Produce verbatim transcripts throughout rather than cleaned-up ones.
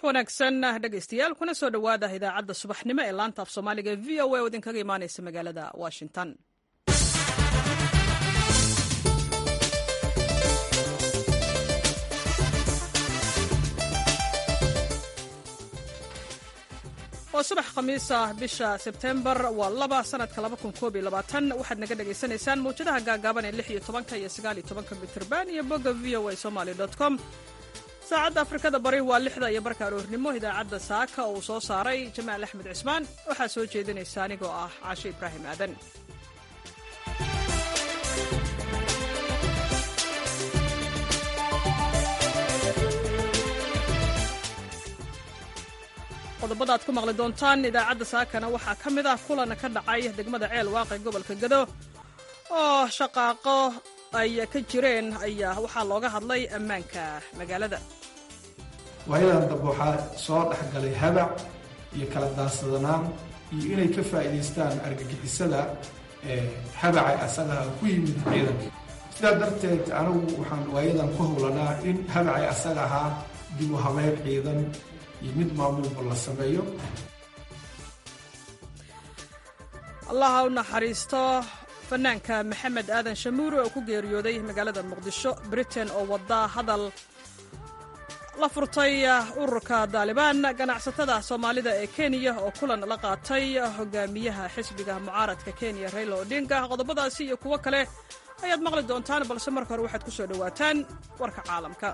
wanaagsan dhegaystayaal kuna soo dhowaada idaacadda subaxnimo ee laanta af soomaaliga v o a oo idinkaga imaanaysa magaalada washington. waa subax khamiis ah bisha sebtembar waa laba sanadka waxaad naga dhegaysanaysaan mawjadaha gaagaaban ee lix iyo tobanka iyo sagaal iyo tobanka mitirban iyo bogga v o a somali com. saacadda afrikada bari waa lixda iyo barka aroornimo. idaacadda saaka oo uu soo saaray jamaal axmed cismaan waxaa soo jeedinaysa anigoo ah caashe ibraahim aadan. qodobada aad ku maqli doontaan idaacadda saakana waxaa ka mid ah kulan ka dhacay degmada ceel waaqe gobolka Gado oo shaqaaqo ay ka jireen ayaa waxaa looga hadlay ammaanka magaalada. waayadan dambe waxaa soo dhexgalay habac iyo kala daansadanaan iyo inay ka faa'iidaystaan argagixisada habaca asaga ku yimid ciidanka. sidaa darteed anigu waxaan waayadan ku howlanaa in habaca asaga ahaa dib u habeyn ciidan iyo mid maamulba la sameeyo. allah u naxariisto fanaanka maxamed aadan shamuure oo ku geeriyooday magaalada muqdisho. britain oo wada hadal la furtay ururka daalibaan. ganacsatada soomaalida ee kenya oo kulan la qaatay hogaamiyaha xisbiga mucaaradka kenya Raila Odinga. qodobadaasi iyo kuwo kale ayaad maqli doontaan, balse marka hore waxaad ku soo dhowaataan warka caalamka.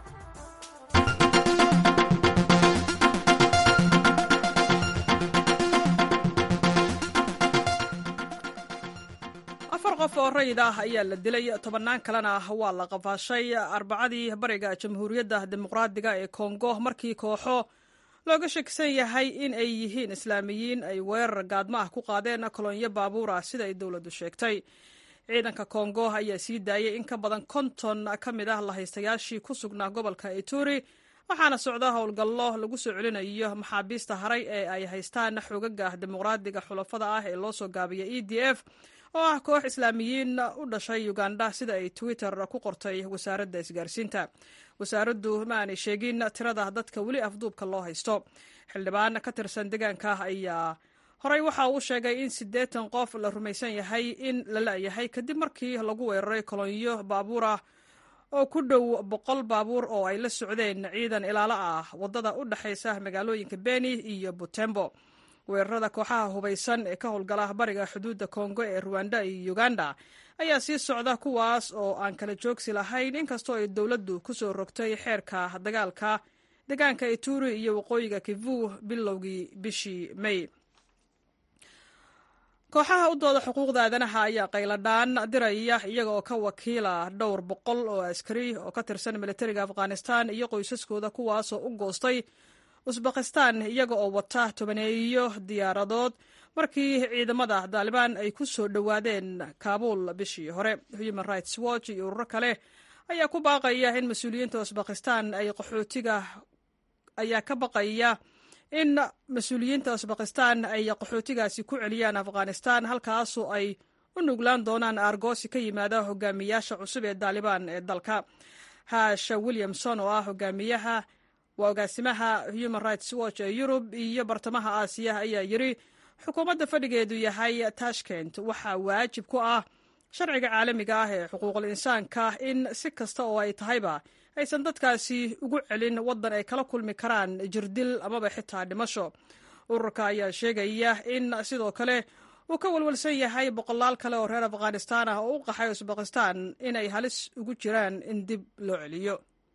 qof oo rayid ah ayaa la dilay, tobannaan kalena waa la qafaashay arbacadii bariga jamhuuriyadda dimuqraadiga ee kongo markii kooxo looga shakisan yahay in ay yihiin islaamiyiin ay weerar gaadmo ah ku qaadeen kolonyo baabuur ah sida ay dowladdu sheegtay. ciidanka kongo ayaa sii daayay in ka badan konton ka mid ah lahaystayaashii ku sugnaa gobolka Ituri, waxaana socda howlgallo lagu soo celinayo maxaabiista haray ee ay haystaan xoogagga dimuqraadiga xulafada ah ee loo soo gaabiyay E D F oo ah koox islaamiyiin u dhashay Uganda sida ay Twitter ku qortay wasaaradda isgaarsiinta. wasaaraddu ma aanay sheegin tirada dadka weli afduubka loo haysto. xildhibaan ka tirsan deegaanka ayaa horey waxa uu sheegay in siddeetan qof la rumaysan yahay in la la'yahay kadib markii lagu weeraray kolonyo baabuur ah oo ku dhow boqol baabuur oo ay la socdeen ciidan ilaalo ah waddada u dhexaysa magaalooyinka Beni iyo Butembo. weerarada kooxaha hubaysan ee ka howlgala bariga xuduudda Kongo ee Rwanda iyo Uganda ayaa sii socda, kuwaas oo aan kala joogsi lahayn inkastoo ay dowladdu ku soo rogtay xeerka dagaalka deegaanka Ituri iyo waqooyiga Kivu bilowgii bishii May. kooxaha u dooda xuquuqda aadanaha ayaa qayladhaan diraya iyaga oo ka wakiila dhowr boqol oo askari oo ka tirsan militariga Afghanistan iyo qoysaskooda kuwaas oo u goostay Usbekistan iyaga oo wata tobaneeyo diyaaradood markii ciidamada Daalibaan ay ku soo dhowaadeen Kaabul bishii hore. Human Rights Watch iyo ururo kale ayaa ku baaqaya in mas'uuliyiinta Usbekistan ay qaxootiga ayaa ka baqaya in mas'uuliyiinta Usbekistan ay qaxootigaasi ku celiyaan Afghanistan, halkaasoo ay u nuglaan doonaan aargoosi ka yimaada hogaamiyaasha cusub ee Daalibaan ee dalka. Hasha Williamson oo ah hogaamiyaha waa agaasimaha Human Rights Watch ee Yurub iyo bartamaha Aasiya ayaa yiri xukuumadda fadhigeedu yahay Tashkent waxaa waajib ku ah sharciga caalamiga ah ee xuquuqul insaanka in si kasta oo ay tahayba aysan dadkaasi ugu celin waddan ay kala kulmi karaan jirdil amaba xitaa dhimasho. ururka ayaa sheegaya in sidoo kale uu ka walwalsan yahay boqolaal kale oo reer Afghanistan ah oo u qaxay Usbekistan inay halis ugu jiraan in dib loo celiyo.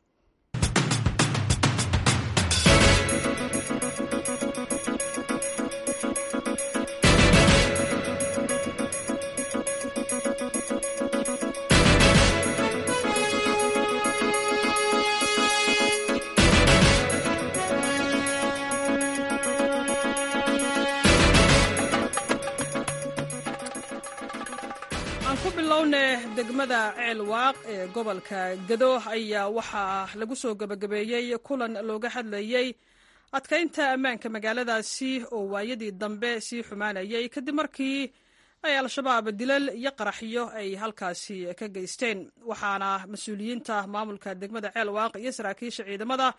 degmada ceel waaq ee gobolka Gado ayaa waxaa lagu soo gabagabeeyey kulan looga hadlayay adkaynta ammaanka magaaladaasi oo waayadii dambe sii xumaanayay kadib markii ay al-shabaab dilal iyo qaraxyo ay halkaasi ka geysteen. waxaana mas-uuliyiinta maamulka degmada ceel waaq iyo saraakiisha ciidamada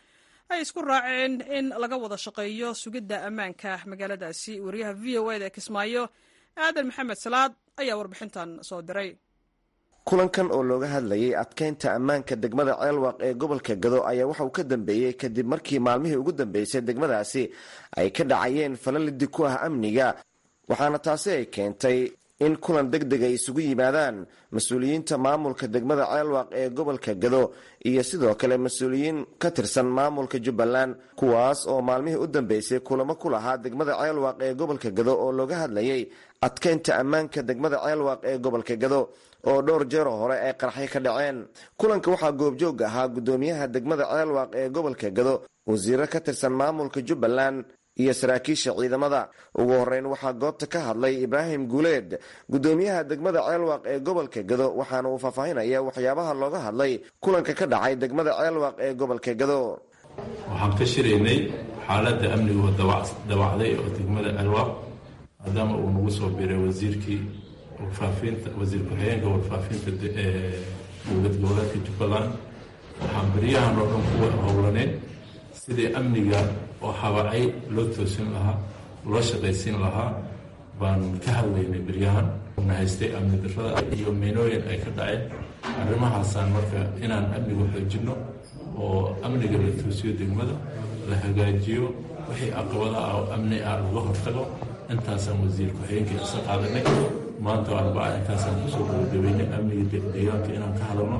ay isku raaceen in laga wada shaqeeyo sugidda ammaanka magaaladaasi. wariyaha v o eda kismaayo aadan maxamed salaad ayaa warbixintan soo diray. kulankan oo looga hadlayay adkeynta ammaanka degmada ceelwaaq ee gobolka gado ayaa waxa uu ka dambeeyey kadib markii maalmihii ugu dambeysay degmadaasi ay ka dhacayeen falalidi ku ah amniga, waxaana taasi ay keentay in kulan deg deg ay isugu yimaadaan mas-uuliyiinta maamulka degmada ceelwaaq ee gobolka gado iyo sidoo kale mas-uuliyiin ka tirsan maamulka jubbaland, kuwaas oo maalmihii u dambeysay kulamo ku lahaa degmada ceelwaaq ee gobolka gado oo looga hadlayay adkeynta ammaanka degmada ceelwaaq ee gobolka gado oo dhowr jeer hore ay qaraxyo ka dhaceen. kulanka waxaa goobjoog ahaa gudoomiyaha degmada ceelwaaq ee gobolka gado, wasiiro ka tirsan maamulka jubbaland iyo saraakiisha ciidamada. ugu horeyn waxaa goobta ka hadlay ibraahim guuleed, gudoomiyaha degmada ceelwaaq ee gobolka gado, waxaana uu faahfaahinaya waxyaabaha looga hadlay kulanka ka dhacay degmada ceelwaaq ee gobolka gado. waxaan ka shiraynay xaaladda amniga dawacday oo degmada ceelwaaq, maadaama uu nagu soo biiray wasiirkii warfaafinta wasiir ku-xigeenka warfaafinta ee dowlad goboleedka jubbaland. waxaan beryahan oo dhan kuwa howlaneyn sidii amniga oo habacay loo toosin lahaa, loo shaqaysiin lahaa baan ka hadlaynay beryahan. na haystay amni darrada iyo meynooyin ay ka dhaceen. arrimahaasaan marka inaan amniga xoojinno oo amniga la toosiyo, degmada la hagaajiyo, wixii caqabada ah oo amni ah laga hortago. intaasaan wasiir ku-xigeenka isa qaadanay. maanta oo arbaca intaasaan kusoo gabagabeynay amniga deegaanka inaan ka hadalno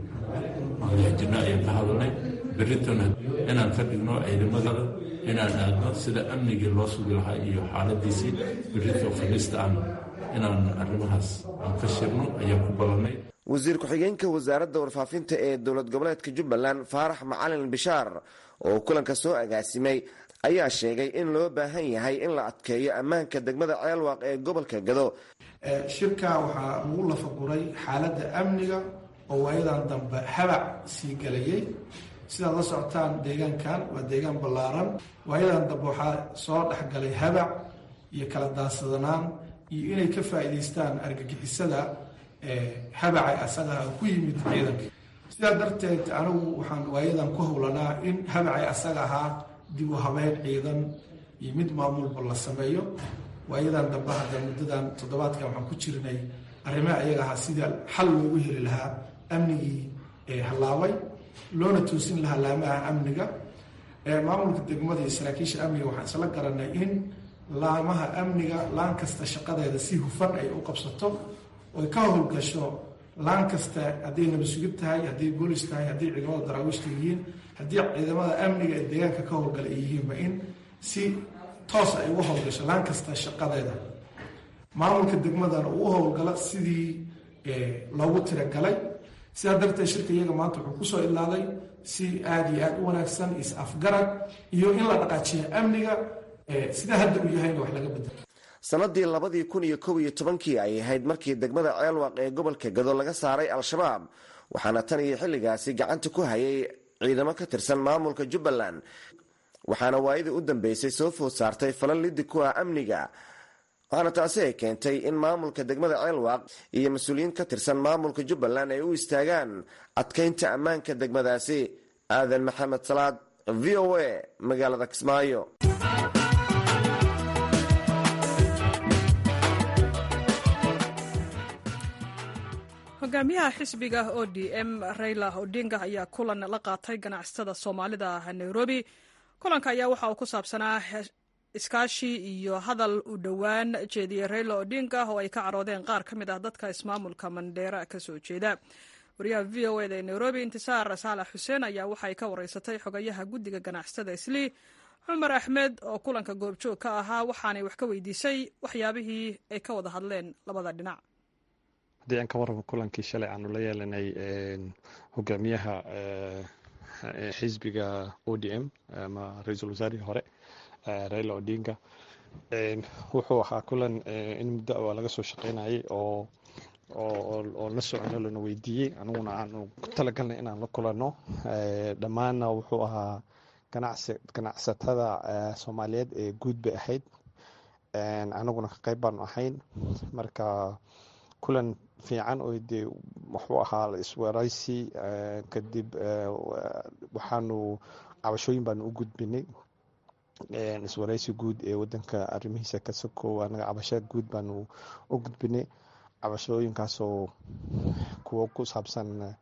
maqlixjirno ayaan ka hadalnay. berritona inaan ka dhigno ciidamada inaan aadno sida amnigii loo sugi lahaa iyo xaaladiisii berrito fadhiista aan inaan arrimahaas aan ka shirno ayaan ku ballanay. wasiir ku-xigeenka wasaaradda warfaafinta ee dowlad goboleedka jubbaland faarax macalin bishaar oo kulanka soo agaasimay ayaa sheegay in loo baahan yahay in la adkeeyo ammaanka degmada ceelwaaq ee gobolka gado. shirka waxaa lagu lafaguray xaaladda amniga oo waayadan dambe habac sii galayay. sidaad la socotaan deegaankan waa deegaan ballaaran. waayadan dambe waxaa soo dhexgalay habac iyo kala daansadanaan iyo inay ka faa'iidaystaan argagixisada habacay asaga ku yimid ciidanka. sidaa darteed anigu waxaan waayadan ku howlanaa in habacay asaga ahaa dib u habeyn ciidan iyo mid maamulba la sameeyo. waayadan dambe hadda muddadan toddobaadkan waxaan ku jirnay arrimaha ayaga ahaa sida xal loogu heli lahaa amnigii hallaabay, loona toosin lahaa laamaha amniga. maamulka degmada iyo saraakiisha amniga waxaan isla garanay in laamaha amniga laan kasta shaqadeeda si hufan ay u qabsato, oy ka howlgasho laan kasta, hadday nabad sugid tahay, hadday boolis tahay, hadday ciidamada daraawiishta yihiin, haddii ciidamada amniga ee deegaanka ka howlgala ay yihiinba in si toos ay uga howlgasho laan kasta shaqadeeda. maamulka degmadana uu u howlgala sidii loogu tiragalay. sidaa darteed shirka iyaga maanta wuxuu kusoo ilaaday si aada iyo aada u wanaagsan, is-afgarad iyo in la dhaqaajiyo amniga sidaa hadda uu yahayna wax laga bedelo. sanadii labadii kun iyo kow iyo tobankii ay ahayd markii degmada ceelwaaq ee gobolka gado laga saaray al-shabaab, waxaana tan iyo xilligaasi gacanta ku hayay ciidamo ka tirsan maamulka jubbaland. waxaana waayadii u dambeysay soo food saartay falan lidi ku ah amniga, waxaana taasi ay keentay in maamulka degmada ceelwaaq iyo mas-uuliyiin ka tirsan maamulka jubbaland ay u istaagaan adkeynta ammaanka degmadaasi. aadan maxamed salaad, v o a, magaalada kismaayo. hogaamiyaha xisbiga o d m Raila Odinga ayaa kulan la qaatay ganacsatada Soomaalida Nairobi. kulanka ayaa waxa uu ku saabsanaa iskaashi iyo hadal u dhowaan jeediyey Raila Odinga oo ay ka caroodeen qaar ka mid ah dadka ismaamulka Mandera ka soo jeeda. wariyaha v o eda ee Nairobi Intisaar Saalax Xuseen ayaa waxay ka wareysatay xogayaha guddiga ganacsatada Islii Cumar Axmed oo kulanka goobjoog ka ahaa, waxaanay wax ka weydiisay waxyaabihii ay ka wada hadleen labada dhinac. haddii aan ka warramo kulankii shalay aanu la yeelanay hogaamiyaha xisbiga o d m ama ra-iisul wasaarihii hore Raila Odinga, wuxuu ahaa kulan in muddo waa laga soo shaqeynayay oo oo la socono lana weydiiyey, aniguna aanu ku talagalnay inaan la kulanno. dhammaanna wuxuu ahaa ganacsatada soomaaliyeed ee guud bay ahayd, anaguna ka qayb baanu ahayn. marka kulan fiican oo dee wuxuu ahaa la iswaraysi. kadib waxaanu cabashooyin baanu u gudbinay iswareysi guud ee wadanka arrimihiisa ka sokow anaga cabasho guud baanu u gudbinay cabashooyinkaasoo kuwo ku saabsan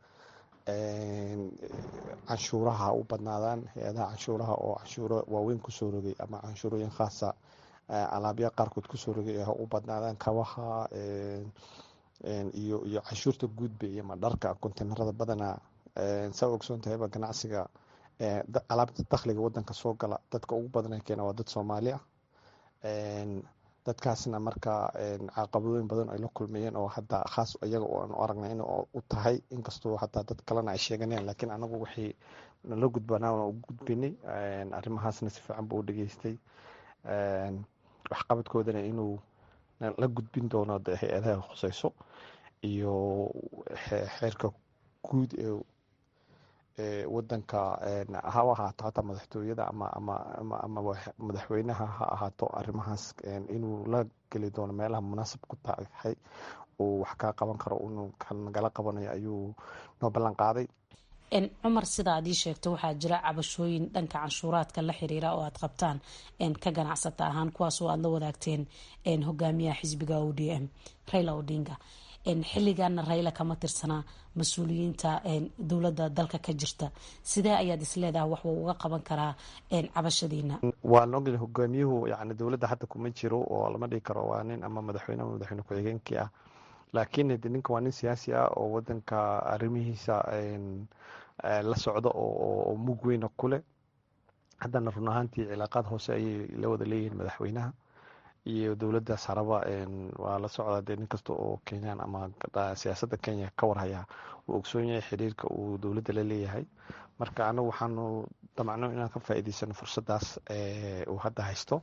canshuuraha u badnaadaan hay-adaha canshuuraha oo canshuuro waaweyn kusoo rogay ama canshuurooyin khaasa alaabya qaarkood kusoo rogay u badnaadaan kabaha iyo iyo canshuurta guudba iyo madharka konteynarada badanaa saa ogsoon tahayba ganacsiga alaabta dakhliga wadanka soo gala dadka ugu badan keena waa dad soomaali ah dadkaasna marka caqabadooyin badan ay la kulmayeen oo hadda khaas iyaga aanu aragnay in u tahay inkastoo hataa dad kalena ay sheeganayaan laakiin anagu waxay nala gudbanaa u gudbinay arrimahaasna si fiican buu u dhageystay waxqabadkoodana inuu la gudbin doono hay-adaha khuseyso iyo xeerka guud ee wadanka ha ahaato hataa madaxtooyada ama ama ama madaxweynaha ha ahaato arrimahaas inuu la geli doono meelaha munaasab ku tahay uu wax ka qaban karo inuu nagala qabanayo ayuu noo ballan qaaday. cumar sida aad ii sheegto waxaa jira cabashooyin dhanka canshuuraadka la xiriira oo aad qabtaan ka ganacsata ahaan kuwaasoo aad la wadaagteen hogaamiyaha xisbiga O D M Raila Odinga. xilligaana Raila kama tirsanaa mas-uuliyiinta dowladda dalka ka jirta, sidee ayaad isleedahay wax uu uga qaban karaa cabashadiina? waa noogli hogaamiyuhu yani dowladda hadda kuma jiro oo lama dhihi karo waa nin ama madaxweyne ama madaxweyne ku-xigeenkii ah, laakiin ninka waa nin siyaasi ah oo wadanka arrimihiisa la socda oo mug weyna kuleh. haddana run ahaantii cilaaqaad hoose ayay la wada leeyihiin madaxweynaha iyo dowladda saraba waa la socdaa dee nin kasta oo kenyaan ama siyaasadda kenya ka warhaya uu ogsoon yahay xiriirka uu dowladda la leeyahay. marka anagu waxaanu damacno inaan ka faa'iidaysano fursaddaas uu hadda haysto.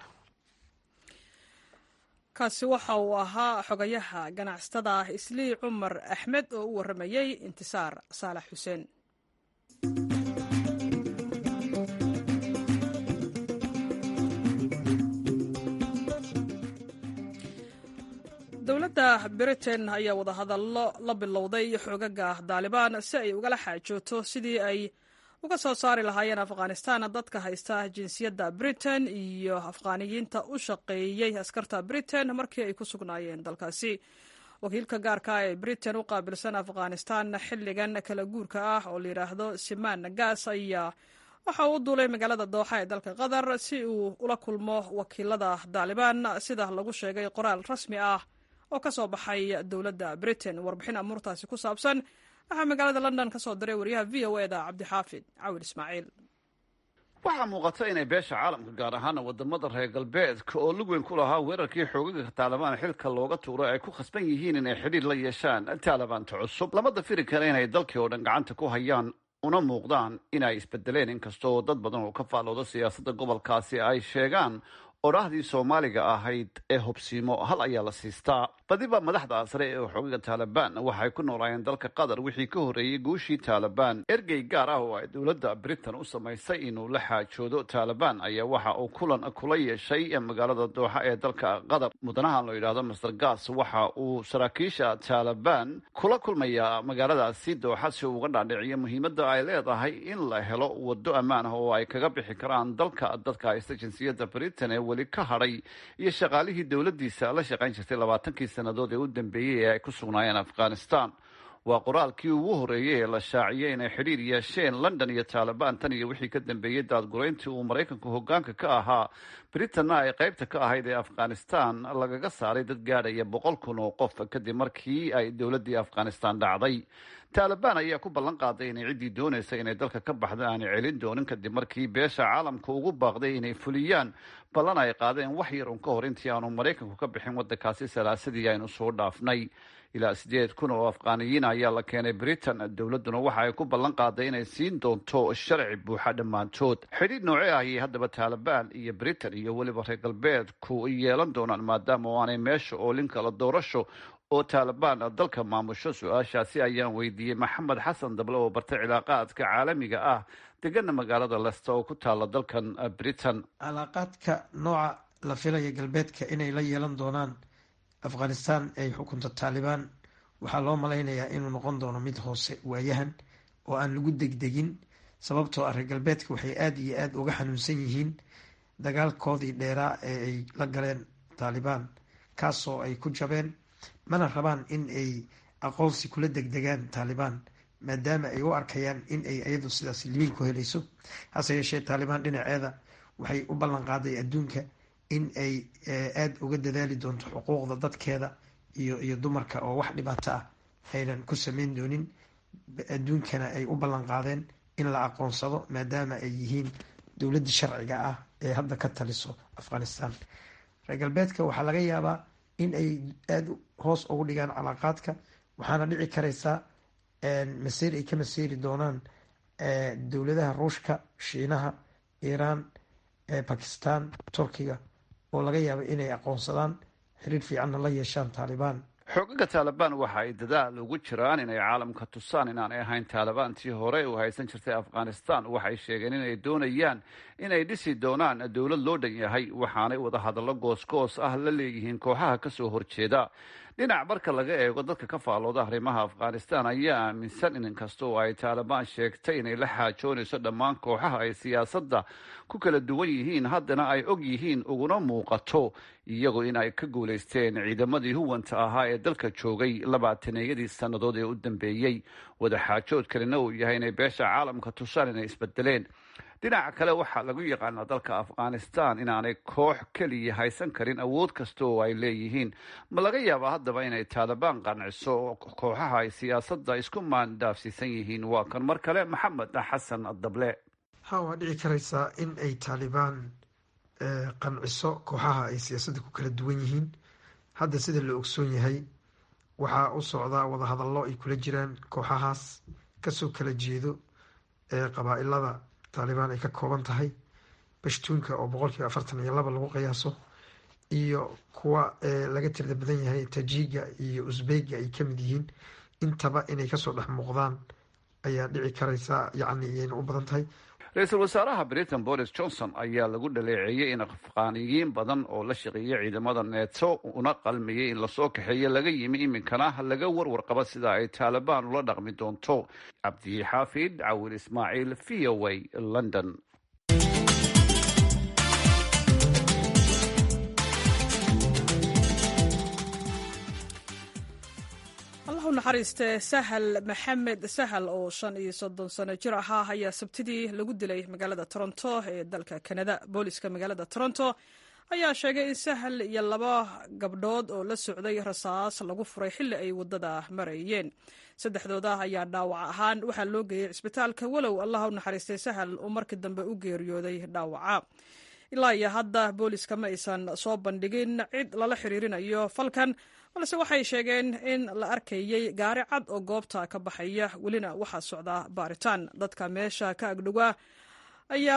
kaasi waxa uu ahaa xogayaha ganacsatada Islii Cumar Axmed oo u waramayay Intisaar Saalax Xuseen. dowladda Britain ayaa wadahadallo la bilowday xoogaga Taliban si ay ugala xaajooto sidii ay uga soo saari lahaayeen Afghanistan dadka haysta jinsiyadda Britain iyo Afghaaniyiinta u shaqeeyay askarta Britain markii ay ku sugnaayeen dalkaasi. wakiilka gaarka ee Britain u qaabilsan Afghanistan xilligan kala guurka ah oo la yiraahdo Siman Gas ayaa waxa uu duulay magaalada Dooxa ee dalka Qatar si uu ula kulmo wakiilada Taliban sida lagu sheegay qoraal rasmi ah oo ka soo baxay dowladda Britain. warbixin amuurtaasi ku saabsan waxaa magaalada London ka soo diray wariyaha V O A da Cabdixaafid Cawil Ismaaciil. waxaa muuqata inay beesha caalamka gaar ahaan wadamada reer galbeedka oo lug weyn ku lahaa weerarkii xoogaga Taliban xilka looga tuuray ay ku khasban yihiin inay xidhiir la yeeshaan Talibanta cusub. lamada firi kale inay dalkii oo dhan gacanta ku hayaan una muuqdaan inay isbedeleen, inkastoo dad badan oo ka faalooda siyaasadda gobolkaasi ay sheegaan odhahdii Soomaaliga ahayd ee hubsiimo hal ayaa la siistaa. badiba madaxda sare ee xoogaga Taliban waxay ku noolaayeen dalka Qatar wixii ka horeeyay guushii Taliban. ergey gaar ah oo ay dowladda Britain u samaysay inuu la xaajoodo Taliban ayaa waxa uu kulan kula yeeshay magaalada Dooxa ee dalka Qatar. mudanaha loo yiraahdo Mister Gas waxa uu saraakiisha Taliban kula kulmayaa magaaladaasi Dooxa si uu uga dhaadhiciyo muhiimadda ay leedahay in la helo wado ammaan ah oo ay kaga bixi karaan dalka dadka haysta jinsiyadda Britain ee weli ka hadhay iyo shaqaalihii dowladdiisa la shaqayn jirtay labaatankii sannadood ee u dambeeyey ee ay ku sugnaayeen Afghanistan. waa qoraalkii ugu horeeyey ee la shaaciyey inay xidhiir yeesheen London iyo Taliban tan iyo wixii ka dambeeyey daadgurayntii uu Maraykanku hoggaanka ka ahaa. Britain ay qaybta ka ahayd ee Afghanistan lagaga saaray dad gaadhaya boqol kun oo qof kadib markii ay dowladdii Afghanistan dhacday. Taliban ayaa ku ballan qaaday inay ciddii doonaysa inay dalka ka baxda aanay celin doonin kadib markii beesha caalamka ugu baaqday inay fuliyaan ballan ay qaadeen wax yar un ka hor intii aanu Maraykanku ka bixin waddankaasi salaasadii aynu soo dhaafnay. ilaa sideed kun oo Afghaaniyiin ayaa la keenay Britain. dowladduna waxa ay ku ballan qaaday inay siin doonto sharci buuxa dhammaantood. xidhiidh noocee ah ayay haddaba Taliban iyo Britain iyo weliba reer galbeedku yeelan doonaan maadaama oo aanay meesha oolin kala doorasho oo Taliban dalka maamusho? su-aashaasi ayaan weydiiyey Maxamed Xasan Dable oo bartay cilaaqaadka caalamiga ah degana magaalada Leicester oo ku taala dalkan Britain. cilaaqaadka nooca la filaya galbeedka inay la yeelan doonaan Afghanistan ay xukunta Taliban waxaa loo malaynayaa inuu noqon doono mid hoose waayahan oo aan lagu degdegin sababtoo ah reer galbeedka waxay aada iyo aada uga xanuunsan yihiin dagaalkoodii dheeraa ee ay la galeen taalibaan kaasoo ay ku jabeen mana rabaan in ay aqoonsi kula degdegaan taalibaan maadaama ay u arkayaan in ay iyadu sidaas libiin ku helayso. hase yeeshee taalibaan dhinaceeda waxay u ballan qaaday adduunka in ay aada uga dadaali doonto xuquuqda dadkeeda iyo iyo dumarka oo wax dhibaato ah aynan ku sameyn doonin. adduunkana ay u ballan qaadeen in la aqoonsado maadaama ay yihiin dowladda sharciga ah ee hadda ka taliso afghanistan. reer galbeedka waxaa laga yaabaa in ay aada hoos ugu dhigaan calaaqaadka, waxaana dhici karaysaa masiir ay ka masiiri doonaan dowladaha ruushka, shiinaha, iiraan, bakistan, turkiga oo laga yaabo inay aqoonsadaan xiriir fiicanna la yeeshaan taalibaan. xoogaga taalibaan waxa ay dadaal ugu jiraan inay caalamka tusaan inaanay ahayn taalibaantii hore u haysan jirtay afghanistan. waxay sheegeen inay doonayaan inay dhisi doonaan dowlad loo dhan yahay, waxaanay wadahadallo goosgoos ah la leeyihiin kooxaha kasoo horjeeda. dhinac marka laga eego dadka ka faallooda arrimaha afghanistan ayaa aaminsan in inkasta oo ay taalibaan sheegtay inay la xaajoonayso dhammaan kooxaha ay siyaasadda ku kala duwan yihiin, haddana ay og yihiin uguna muuqato iyagoo in ay ka guulaysteen ciidamadii huwanta ahaa ee dalka joogay labaataneyadii sannadood ee u dambeeyey. wadaxaajood kalena uu yahay inay beesha caalamka tusaan inay isbedeleen. dhinaca kale waxaa lagu yaqaanaa dalka afghanistan inaanay koox keliya haysan karin awood kasta oo ay leeyihiin. ma laga yaabaa haddaba inay taalibaan qanciso kooxaha ay siyaasadda isku maandaafsiisan yihiin? waa kan mar kale maxamed xasan dable. ha waa dhici karaysaa in ay taalibaan qanciso kooxaha ay siyaasadda ku kala duwan yihiin. hadda sida la ogsoon yahay waxaa u socdaa wadahadallo ay kula jiraan kooxahaas kasoo kala jeedo qabaa-ilada taalibaan ay ka kooban tahay, bashtuunka oo boqolkiiba afartan iyo laba lagu qiyaaso, iyo kuwa laga tirda badan yahay tajiga iyo usbeyga ay kamid yihiin. intaba inay kasoo dhex muuqdaan ayaa dhici karaysa, yacni iyayna u badan tahay. ra-iisul wasaaraha britain boris johnson ayaa lagu dhaleeceeyey in afqaaniyiin badan oo la shaqeeya ciidamada neeto una qalmiyey in lasoo kaxeeyo laga yimi, iminkana laga warwar qaba sida ay taalibaan ula dhaqmi doonto. cabdi xaafid cawil ismaaciil, v o a, london. naxariiste sahal maxamed sahal oo shan iyo soddon sano jir ahaa ayaa sabtidii lagu dilay magaalada toronto ee dalka kanada. booliska magaalada toronto ayaa sheegay in sahal iyo laba gabdhood oo la socday rasaas lagu furay xilli ay wadada marayeen. saddexdooda ayaa dhaawac ahaan waxaa loo geeyey cisbitaalka, walow allah u naxariistay sahal uu markii dambe u geeriyooday dhaawaca. ilaa iyo hadda booliska ma aysan soo bandhigin cid lala xiriirinayo falkan, balse waxay sheegeen in la arkayey gaari cad oo goobta ka baxaya. welina waxaa socdaa baaritaan. dadka meesha ka agdhowaa ayaa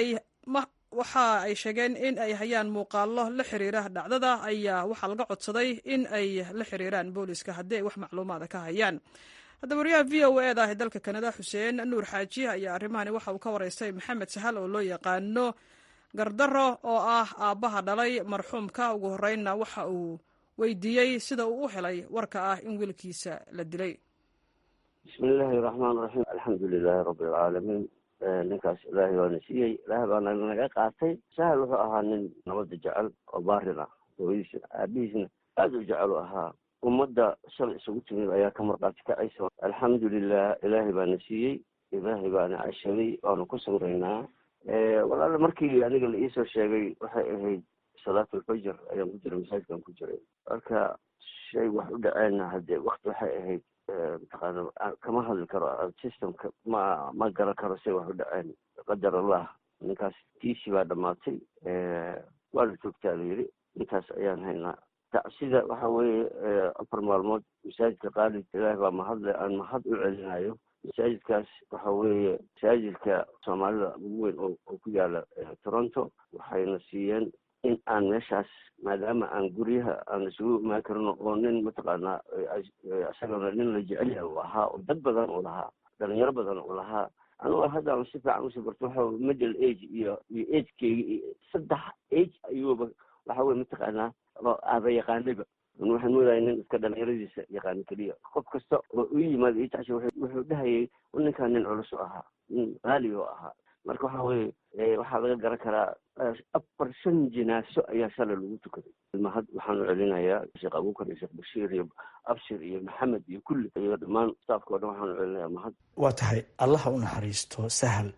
waxa ay sheegeen in ay hayaan muuqaalo la xiriira dhacdada, ayaa waxaa laga codsaday in ay la xiriiraan booliska haddii ay wax macluumaada ka hayaan. haddaba wariyaha v o e da ee dalka kanada xuseen nuur xaaji ayaa arrimahani waxa uu ka waraystay maxamed sahal oo loo yaqaano gardaro oo ah aabbaha dhalay marxuumka. ugu horeynna waxa uu weydiiyey sida uu u helay warka ah in wiilkiisa la dilay. bismillaahi raxmaan raxiim, alxamdulilaahi rabbi alcaalamiin. ninkaas ilaahay waana siiyey, ilaahay baana naga qaatay. sahal wuxuu ahaa nin nabadda jecel oo baarin ah, hooyadiisna aabihiisna aada u jecel u ahaa. ummadda shalay isugu timid ayaa ka marqaati kacaysa. alxamdulilah, ilaahay baana siiyey, ilaahay baana cashaday, waanu ku samraynaa. walaala markii aniga la iisoo sheegay waxay ahayd salaatulfajr ayaan ku jiray, masaajidkaan ku jiray. marka shay wax u dhaceenna haddee wakti waxay ahayd mataqaana kama hadli karo, systemka ma ma garan karo say wax u dhaceen. qadar allah, ninkaas tiisi baa dhamaatay, waana joogtaa la yidhi. intaas ayaan haynaa. tacsida waxa weeye afar maalmood masaajidka qaalid, ilaahi baa mahadle, aan mahad u celinayo. masaajidkaas waxa weeye masaajidka soomaalida ugu weyn oo ku yaala toronto. waxayna siiyeen in aan meeshaas, maadaama aan guryaha aan isugu imaan karino, oo nin mataqaanaa isagana nin la jecel yahay uu ahaa, oo dad badan uu lahaa, dhalinyaro badan uu lahaa. anugu haddaan si fiican usii barto waxa middle age iyo iyo agekeyga saddex age ayuuba waxa weye mataqaanaa aaba yaqaanayba. waxaan moodaya nin iska dhalinyaradiisa yaqaano keliya. qof kasta oo u yimaada itacsha wuxuu dhahayay ninkaan nin culus u ahaa, nin qaali oo ahaa. marka waxa weye waxaa laga garan karaa afar shan jinaaso ayaa shalay lagu tukaday. mahad waxaanu celinayaa sheekh abuukar iyo sheekh bashiir iyo abshir iyo maxamed iyo kulli iyo dhammaan staafka o dhan waxaanu celinayaa mahad. waa tahay allaha u naxariisto sahal,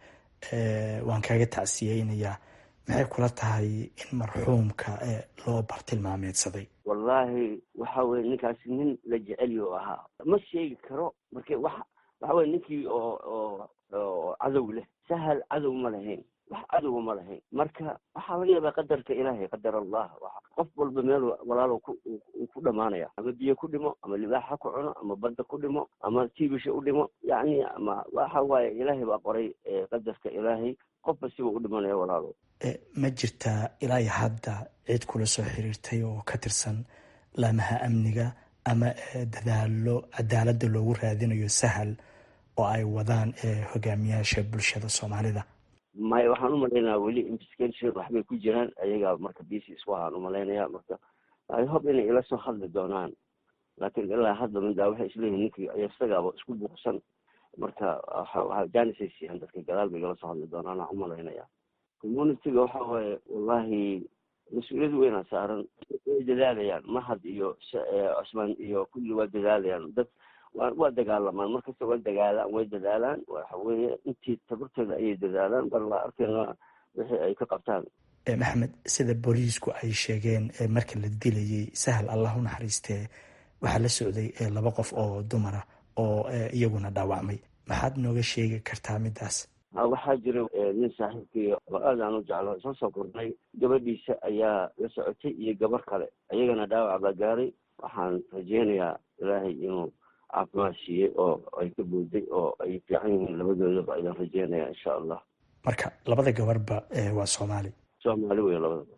waan kaaga tacsiyeynayaa. maxay kula tahay in marxuumka loo bartilmaameedsaday? wallaahi waxa weye ninkaasi nin la jecelyo ahaa, ma sheegi karo marka wa waxa weye ninkii oo oo oo cadow leh. sahal cadow ma lahayn, wax cadowa ma lahayn. marka waxaa laga yaabaa qadarka ilaahay, qadar allah. qof walba meel walaalo uu ku dhamaanaya, ama biyo ku dhimo, ama libaaxa ku cuno, ama badda ku dhimo, ama tiibisha u dhimo, yani ama waxa waaye ilaahay baa qoray qadarka ilaahay, qofba siba u dhimanaya walaalo. ma jirtaa ilaa hadda cid kula soo xiriirtay oo ka tirsan laamaha amniga ama dadaalo cadaaladda loogu raadinayo sahal oo ay wadaan hogaamiyaasha bulshada soomaalida? maya, waxaan umalaynaya weli investigation waxbay ku jiraan ayaga, marka b c s waxaan umalaynaya. marka i hope inay ila soo hadli doonaan, laakiin ilaa hadda midaa waxay isleeyihin ninkii isagaaba isku buuqsan. marka waxa jaanisay siiyaan dadka gadaal bay igala soo hadli doonaan aan umalaynaya. communityga waxa waaye wallahi mas-uuliyad weynaa saaran, way dadaalayaan. mahad iyo cusmaan iyo kulli waa dadaalayaan. dad waa dagaalamaan, markasta waa dagaalaan, way dadaalaan. waxa weeye intii tabartooda ayay dadaalaan, bal la arkayna wixii ay ka qabtaan. maxamed, sida booliisku ay sheegeen marka la dilayay sahal, allah u naxariistee, waxaa la socday laba qof oo dumara oo iyaguna dhaawacmay. maxaad nooga sheegi kartaa midaas? waxaa jira nin saaxiibkii oo aad aan u jeclo, soo soo kordnay, gabadhiisa ayaa la socotay iyo gabar kale, ayagana dhaawac baa gaaray. waxaan rajeynayaa ilaahay inuu caafimaad siiyey oo ay ka booday oo ay fiican yihiin labadoodaba, ayaan rajeynaya insha allah. marka labada gabarba waa soomaali? soomaali wey labadaba.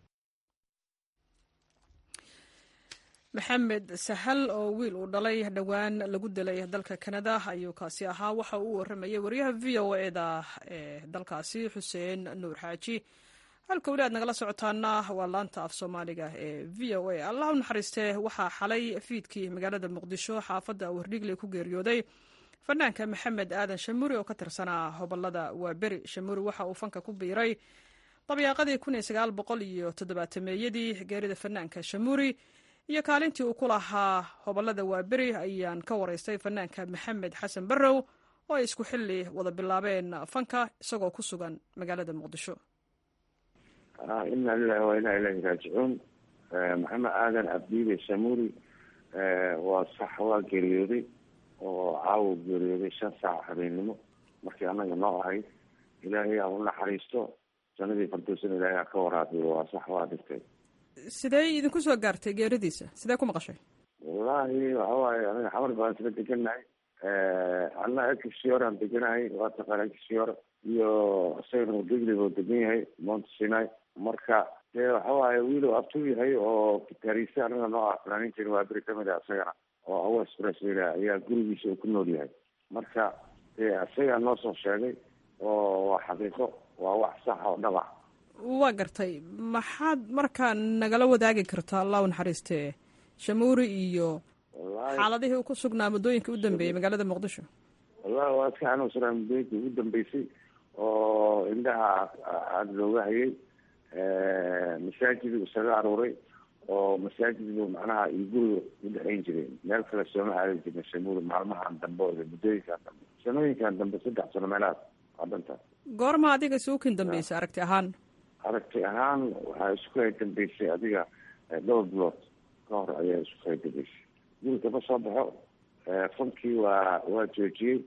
maxamed sahal oo wiil uu dhalay dhowaan lagu dilay dalka Canada ayuu kaasi ahaa. waxa uu waramayay wariyaha v o e da ee dalkaasi xuseen nuur xaaji. halka weli aad nagala socotaana waa laanta af soomaaliga ee v o a. allah u naxariistee, waxaa xalay fiidkii magaalada muqdisho xaafadda wardhigley ku geeriyooday fanaanka maxamed aadan shamuuri oo ka tirsanaa hobolada waaberi. shamuuri waxa uu fanka ku biiray dabayaaqadii kun iyo sagaal boqol iyo toddobaatameyadii. geerida fanaanka shamuuri iyo kaalintii uu ku lahaa hobolada waaberi ayaan ka waraystay fanaanka maxamed xasan barrow oo ay isku xilli wada bilaabeen fanka isagoo ku sugan magaalada muqdisho. ina lilahi wa inaa ilahi raajicuun. maxamed aadan abdiile shamuuri waa sax, waa geeriyooday oo caawa geeriyooday shan saac habeennimo markii annaga noo ahayd. ilaahay ha u naxariisto, jannadii firdowsana ilaahay ha ka waraabiyo. waa sax, waa dhigtay. sidee idinku soo gaartay geeridiisa? sidee ku maqashay? wallahi waxa waaye aniga xamar baan isla deganahay. anna ekisior aan deganahay, waa taqaan ekisior iyo isagana digli buu degan yahay mount sinai. marka dee waxa waaye wiilow abtuu yahay oo gitaariiste anaga noo ah fanaaniinteena waa beri kamid ah isagana oo awas brasila ayaa gurigiisa uu ku nool yahay. marka dee isagaa noo soo sheegay oo waa xaqiiqo, waa wax sax oo dhabac. waa gartay. maxaad markaa nagala wadaagi kartaa allah u naxariistee shamuuri iyo xaaladihii uu ku sugnaa muddooyinkii u dambeeyey magaalada muqdisho? wallahi waa iska xanuunsanaa muddooyinkii ugu dambeysay oo indhaha aada looga hayay. masaajiduu isaga aruuray oo masaajidbu macnaha iyo guriga udhexayn jiray, meel kale sooma aadan jirna shamuuri maalmahan dambe o muddooyinkaan dambe sanooyinkan dambe saddex sano meelahaas waa dhantaa. goorma adiga isuukin dambeysay aragti ahaan? aragti ahaan waxaa isku hay dambeysay adiga dhowr bilood ka hor ayaa isku hay dambeysay. guriga ma soo baxo, fankii waa waa joojiyey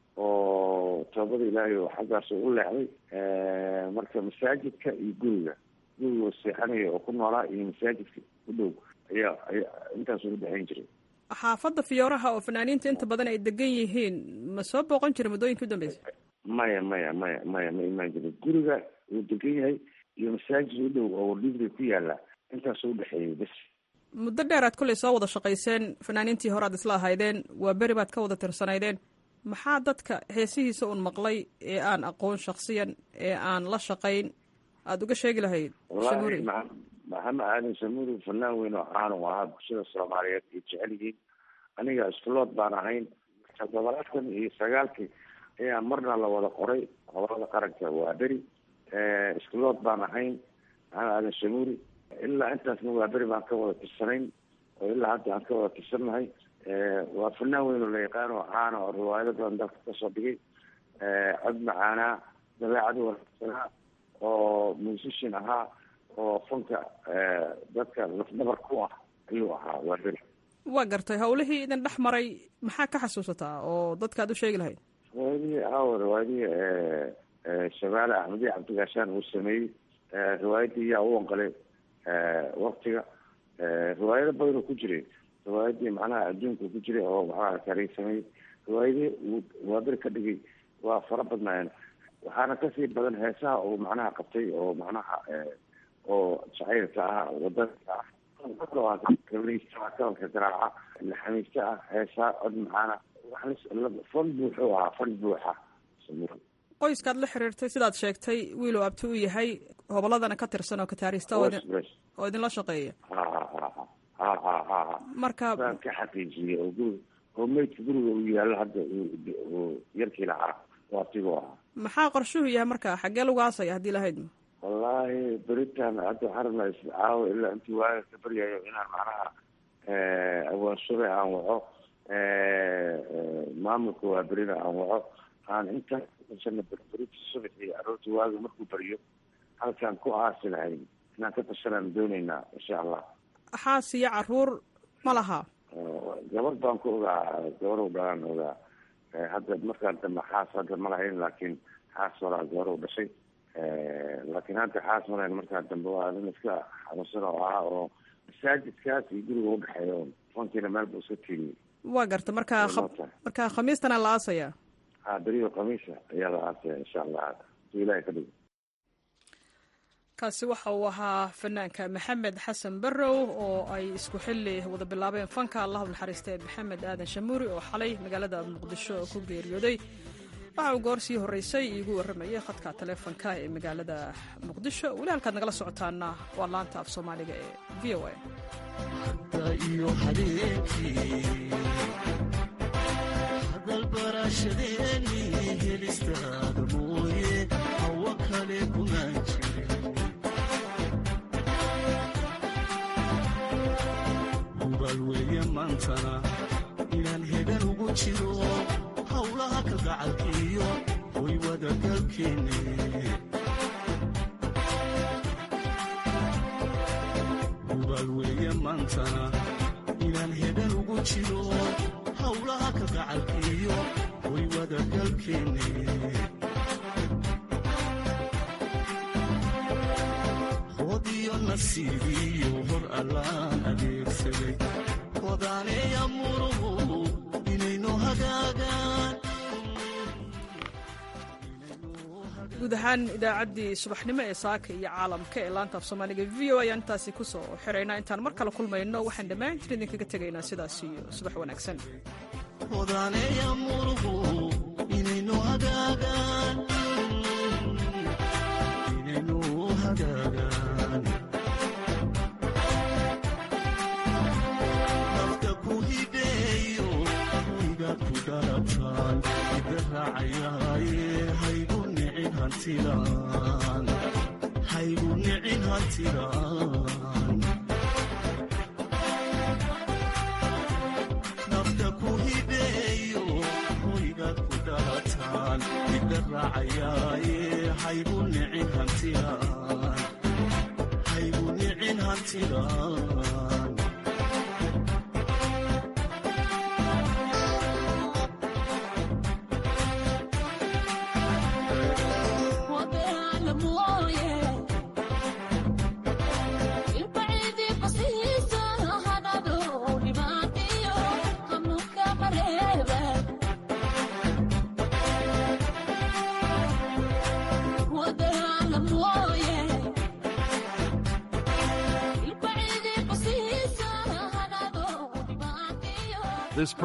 oo toobada ilaahay oo xaggaas u leexday. marka masaajidka iyo guriga guriga seexanaya oo ku noolaa iyo masaajidka u dhow ayaa ayaa intaas ugu dhexayn jiray. xaafadda fiyooraha oo fanaaniinta inta badan ay degan yihiin ma soo booqan jiray muddooyinkii u dambeysay? maya maya maya maya ma imaan jirin. guriga uu degan yahay iyo masaajid u dhow oo dhibri ku yaala intaas u dhexeeyay bas. muddo dheer aad kolley soo wada shaqayseen, fanaaniintii hore aad isla ahaydeen, waa beri baad ka wada tirsanaydeen. maxaa dadka heesihiisa un maqlay ee aan aqoon shaksiyan ee aan la shaqayn aada uga sheegi lahayd shamuuri? maxamed aadan shamuuri fanaan weyn oo caan u ahaa, bulshada soomaaliyeed ay jecel yihiin. aniga iskulood baan ahayn toddobaatan iyo sagaalkii ayaa marna la wada qoray gobolada qaranka waa beri iskulood baan ahayn maxamed aadan shamuuri ilaa intaasna waa beri baan ka wada tirsanayn oo ilaa hadda aan ka wada tirsannahay waa fanaan weyn oo la yaqaan oo caana oo riwaayado badan dalka kasoo dhigay cod macaanaa dabeecad wanaagsanaa oo musician ahaa oo fanka dadka lafdabar ku ah ayuu ahaa waa beri waa gartay hawlihii idin dhex maray maxaa ka xasuusataa oo dadka ad u sheegi lahayd riwaayadihii aawo riwaayadihii shabaale axmediya cabdigaashaan uu sameeyey riwaayadii yaa u wanqalay waktiga riwaayado badan oo ku jiray riwaayadii macnaha adduunka ku jiray oo maxaa kariisamay riwaayadii waa beri ka dhigay waa fara badnaayeen waxaana kasii badan heesaha oo macnaha qabtay oo macnaha oo jacaylka ah wadanka ah kabalka garaaca laxamiista ah heesaa cod macaana fan buuxu ahaa fan buuxa qoyskaad la xiriirtay sidaad sheegtay wiilow abti u yahay hoboladana ka tirsan oo kataarista oo idinla shaqeeya marka baan ka xaqiijiyey oo guri oo meydka guriga uu yaalo hadda yarkii lahaa waabtigoo ahaa maxaa qorshuhu yahay marka xaggee lagu aasaya haddii lahayd wallaahi beritaan hadda waxaan rabnaa iscaawo ilaa intii waaga ka baryayo inaan macnaha awaanshabe aan waco maamulka waa berina aan waco aan intaan kutasana berberita subaxii aroortii waaga markuu beriyo halkaan ku aasi lahayn inaan ka tashanaan dooneynaa insha allah xaas iyo caruur ma lahaa gabar baan ku ogaa gabar dhalaan ogaa hadda markaan dambe xaas hadda ma lahayn laakiin xaas horaa gabar u dhashay laakiin hadda xaas malayn markaa dambe waa nin iska xanuunsan oo ah oo masaajidkaas iyo guriga udhexeeya o fankiina meel buu iska tiiriyey waa garta markaa markaa khamiistana la aasaya ha beriyo khamiisa ayaa la aasaya insha allah su ilahay ka dhigo kaasi waxa uu ahaa fanaanka maxamed xasan barrow oo ay isku xilli wada bilaabeen fanka allah naxariistay maxamed aadan shamuuri oo xalay magaalada muqdisho ku geeriyooday waxa uu goor sii horreysay iigu warramayay khadka taleefonka ee magaalada muqdisho weli halkaad nagala socotaana waa laanta af soomaaliga ee v o a iyo habeenkii hadal barashadeeni helistaada mooye hawa kale kumaan jirin hubaal weeye maantana inaan hegan ugu jiro hawlaha kalgacalkiiyo way wadagalkeenne hubaal weeye maantana inaan hegan ugu jiro hawlaha kalgacalkiiyo way wadagalkeenne hodiyo nasiibiyo hor allaan adeegsaday kodaaneeya muruhu inayno hagaagaan guud ahaan idaacaddii subaxnimo ee saaka iyo caalamka ee laanta af soomaaliga v o ayaan intaasi ku soo xiraynaa intaan mar kale kulmayno waxaan dhammaantiin idinkaga tegaynaa sidaas iyo subax wanaagsan kodaaneeya muruhu inayno hagaagaan inayno hagaagaan nafta ku hibeeyo hoygaad ku dhalabtaan idaraacayahaye haygu nicin hantilaan haygu nicin hantilaan nafta ku hibeeyo hoygaad ku dhalataan idaraacayahaye haygu nicin hantilaan haygu nicin hantilaan This